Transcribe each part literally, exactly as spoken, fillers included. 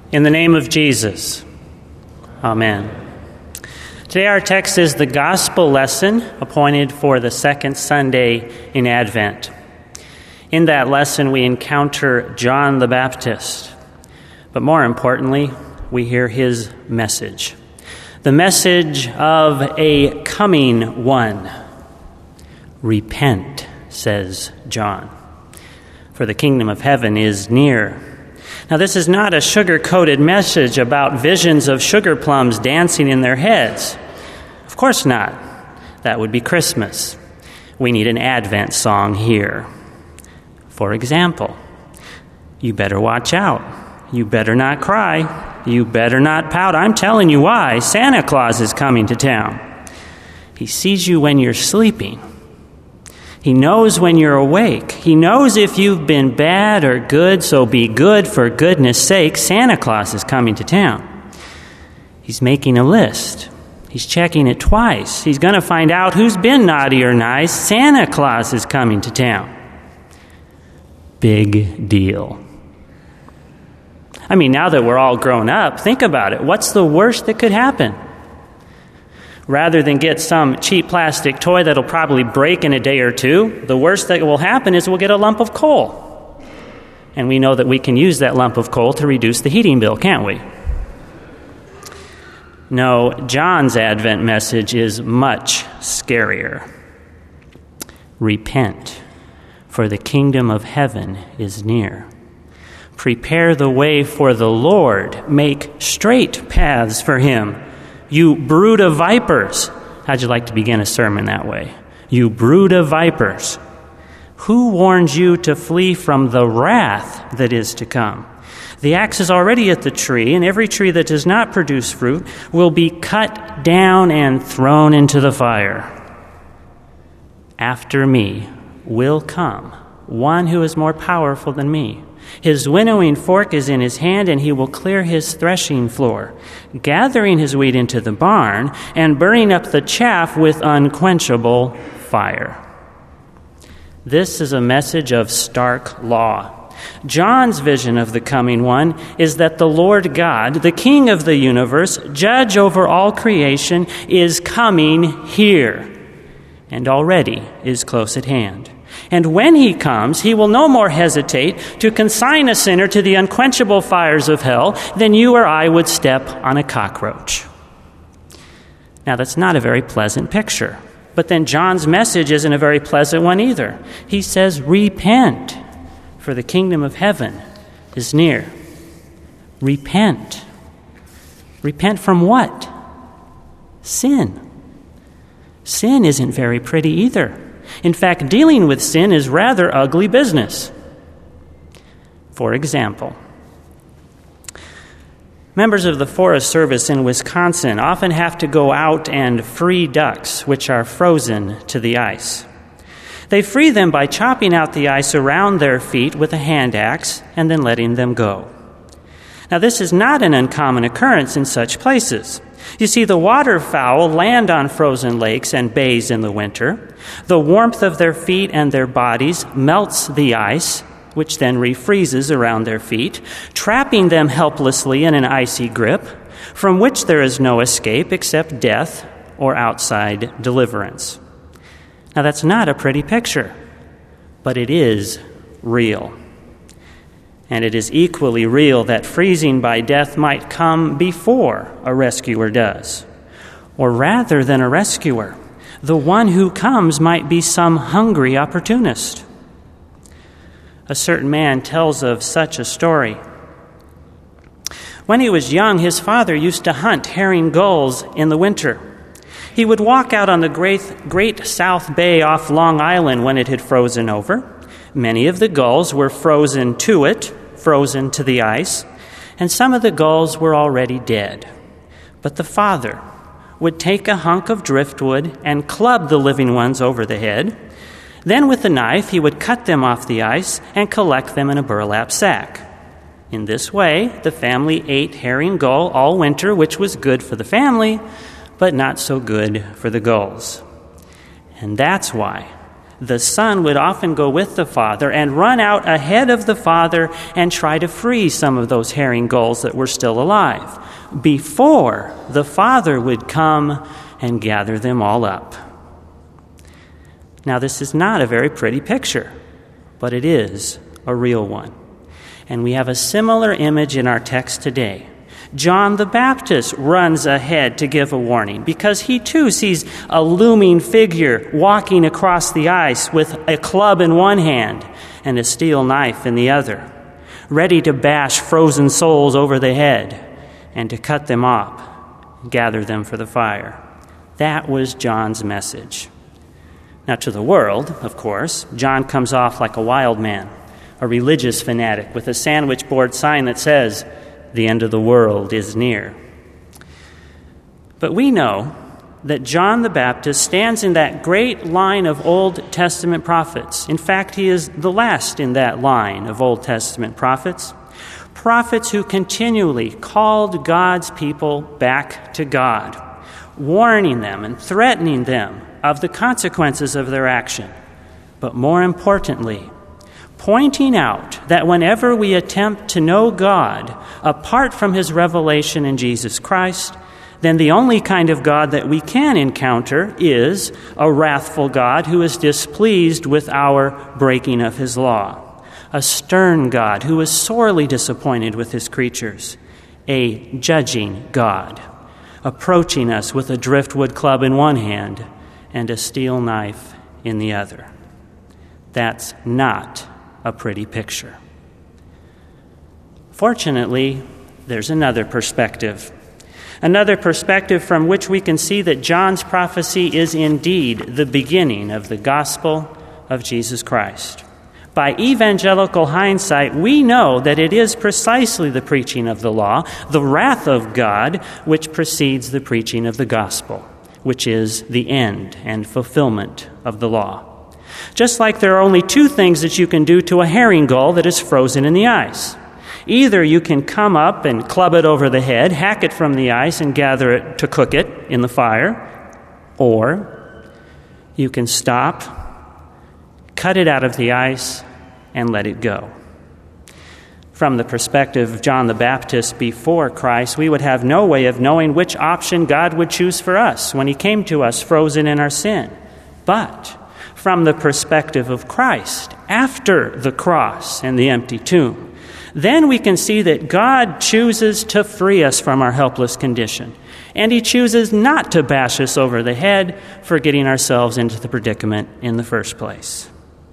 In the name of Jesus, amen. Today our text is the gospel lesson appointed for the second Sunday in Advent. In that lesson we encounter John the Baptist, but more importantly, we hear his message. The message of a coming one. Repent, says John, for the kingdom of heaven is near. Now, this is not a sugar-coated message about visions of sugar plums dancing in their heads. Of course not. That would be Christmas. We need an Advent song here. For example, you better watch out. You better not cry. You better not pout. I'm telling you why. Santa Claus is coming to town. He sees you when you're sleeping. He knows when you're awake. He knows if you've been bad or good, so be good for goodness sake. Santa Claus is coming to town. He's making a list. He's checking it twice. He's going to find out who's been naughty or nice. Santa Claus is coming to town. Big deal. I mean, now that we're all grown up, think about it. What's the worst that could happen? Rather than get some cheap plastic toy that'll probably break in a day or two, the worst that will happen is we'll get a lump of coal. And we know that we can use that lump of coal to reduce the heating bill, can't we? No, John's Advent message is much scarier. Repent, for the kingdom of heaven is near. Prepare the way for the Lord. Make straight paths for him. You brood of vipers. How'd you like to begin a sermon that way? You brood of vipers. Who warned you to flee from the wrath that is to come? The axe is already at the tree, and every tree that does not produce fruit will be cut down and thrown into the fire. After me will come one who is more powerful than me. His winnowing fork is in his hand, and he will clear his threshing floor, gathering his wheat into the barn and burning up the chaff with unquenchable fire. This is a message of stark law. John's vision of the coming one is that the Lord God, the King of the universe, judge over all creation, is coming here and already is close at hand. And when he comes, he will no more hesitate to consign a sinner to the unquenchable fires of hell than you or I would step on a cockroach. Now, that's not a very pleasant picture. But then John's message isn't a very pleasant one either. He says, repent, for the kingdom of heaven is near. Repent. Repent from what? Sin. Sin isn't very pretty either. In fact, dealing with sin is rather ugly business. For example, members of the Forest Service in Wisconsin often have to go out and free ducks, which are frozen to the ice. They free them by chopping out the ice around their feet with a hand axe and then letting them go. Now, this is not an uncommon occurrence in such places. You see, the waterfowl land on frozen lakes and bays in the winter. The warmth of their feet and their bodies melts the ice, which then refreezes around their feet, trapping them helplessly in an icy grip, from which there is no escape except death or outside deliverance. Now, that's not a pretty picture, but it is real. And it is equally real that freezing by death might come before a rescuer does. Or rather than a rescuer, the one who comes might be some hungry opportunist. A certain man tells of such a story. When he was young, his father used to hunt herring gulls in the winter. He would walk out on the great, great South Bay off Long Island when it had frozen over. Many of the gulls were frozen to it, frozen to the ice, and some of the gulls were already dead. But the father would take a hunk of driftwood and club the living ones over the head. Then with a knife, he would cut them off the ice and collect them in a burlap sack. In this way, the family ate herring gull all winter, which was good for the family, but not so good for the gulls. And that's why the Son would often go with the Father and run out ahead of the Father and try to free some of those herring gulls that were still alive before the Father would come and gather them all up. Now, this is not a very pretty picture, but it is a real one. And we have a similar image in our text today. John the Baptist runs ahead to give a warning because he too sees a looming figure walking across the ice with a club in one hand and a steel knife in the other, ready to bash frozen souls over the head and to cut them up, gather them for the fire. That was John's message. Now, to the world, of course, John comes off like a wild man, a religious fanatic with a sandwich board sign that says, "The end of the world is near." But we know that John the Baptist stands in that great line of Old Testament prophets. In fact, he is the last in that line of Old Testament prophets. Prophets who continually called God's people back to God, warning them and threatening them of the consequences of their action. But more importantly, pointing out that whenever we attempt to know God apart from his revelation in Jesus Christ, then the only kind of God that we can encounter is a wrathful God who is displeased with our breaking of his law, a stern God who is sorely disappointed with his creatures, a judging God, approaching us with a driftwood club in one hand and a steel knife in the other. That's not a pretty picture. Fortunately, there's another perspective. Another perspective from which we can see that John's prophecy is indeed the beginning of the gospel of Jesus Christ. By evangelical hindsight, we know that it is precisely the preaching of the law, the wrath of God, which precedes the preaching of the gospel, which is the end and fulfillment of the law. Just like there are only two things that you can do to a herring gull that is frozen in the ice. Either you can come up and club it over the head, hack it from the ice, and gather it to cook it in the fire, or you can stop, cut it out of the ice, and let it go. From the perspective of John the Baptist before Christ, we would have no way of knowing which option God would choose for us when he came to us frozen in our sin. But from the perspective of Christ, after the cross and the empty tomb, then we can see that God chooses to free us from our helpless condition, and he chooses not to bash us over the head for getting ourselves into the predicament in the first place.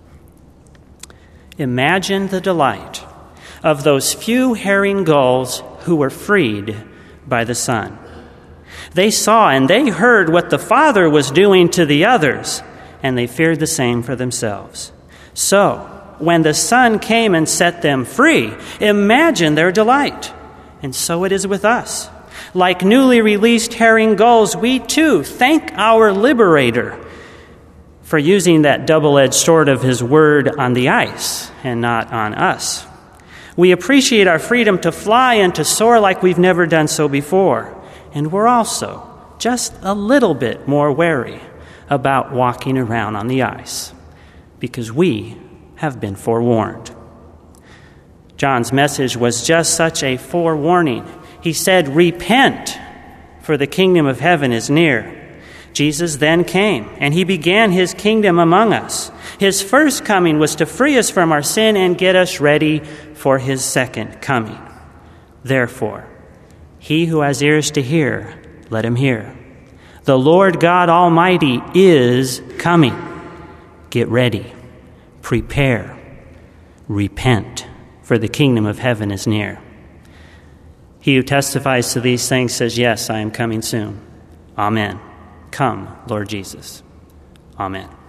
Imagine the delight of those few herring gulls who were freed by the Son. They saw and they heard what the Father was doing to the others, and they feared the same for themselves. So, when the Son came and set them free, imagine their delight. And so it is with us. Like newly released herring gulls, we too thank our liberator for using that double-edged sword of his word on the ice and not on us. We appreciate our freedom to fly and to soar like we've never done so before. And we're also just a little bit more wary about walking around on the ice because we have been forewarned. John's message was just such a forewarning. He said, "Repent, for the kingdom of heaven is near." Jesus then came, and he began his kingdom among us. His first coming was to free us from our sin and get us ready for his second coming. Therefore, he who has ears to hear, let him hear. The Lord God Almighty is coming. Get ready. Prepare, repent, for the kingdom of heaven is near. He who testifies to these things says, "Yes, I am coming soon." Amen. Come, Lord Jesus. Amen.